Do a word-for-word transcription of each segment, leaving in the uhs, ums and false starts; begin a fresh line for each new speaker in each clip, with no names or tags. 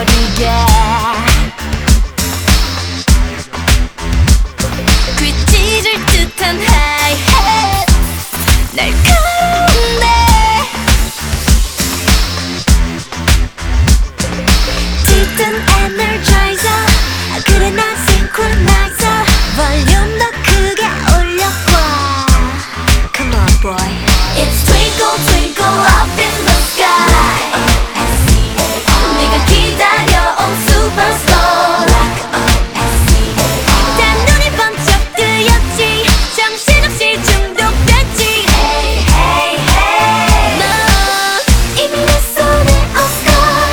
어디게 귀 찢을 듯한 하이햇 날카로운데 짙은 에너자이저 그래 난 싱크로나이저 볼륨 더 크게 올려봐 Come on boy It's twinkle twinkle up in the sky 네가 기다려온 superstar 단 눈이 번쩍 뜨였지 정신없이 중독됐지 Hey hey hey 넌 이미 내 손에 Oscar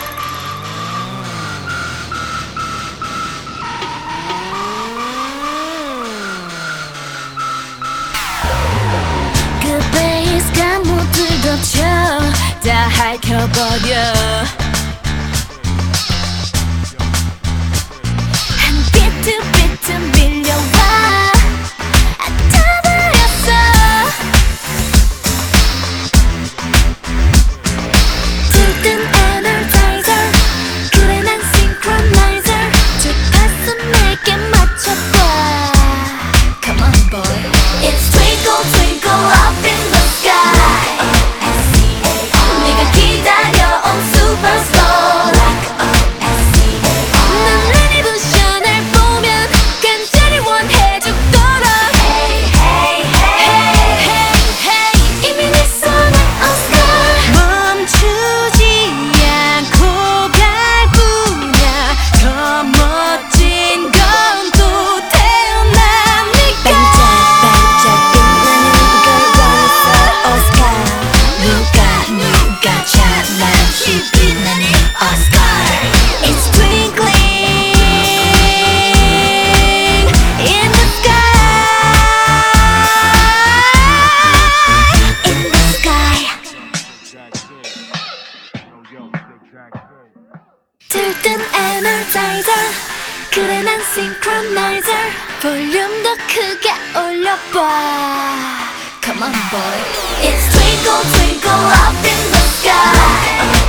그 베이스가 모두 덮쳐 다 핥혀버려 한 비트 비트 밀려와 아타버렸어 들뜬 에너자이저 그래 난 싱크로나이저 주파수 내게 맞춰봐 Come on boy It's twinkle twinkle up in the sky 네가 기다려온 superstar 난 레디부션을 보면 간절히 원해 죽도록 Hey hey hey hey hey 이미 네 손에 Oscar 멈추지 않고 갈 뿐이야 더 멋진 건 또 태어나니까 반짝반짝 빛나는 걸 원했어 Oscar 누가 누가 찬란히 빛나는 Oscar It's twinkling in the sky in the sky 들뜬 에너자이저 그래 난 싱크로나이저 볼륨 더 크게 올려봐 Come on boy It's twinkle twinkle up in the sky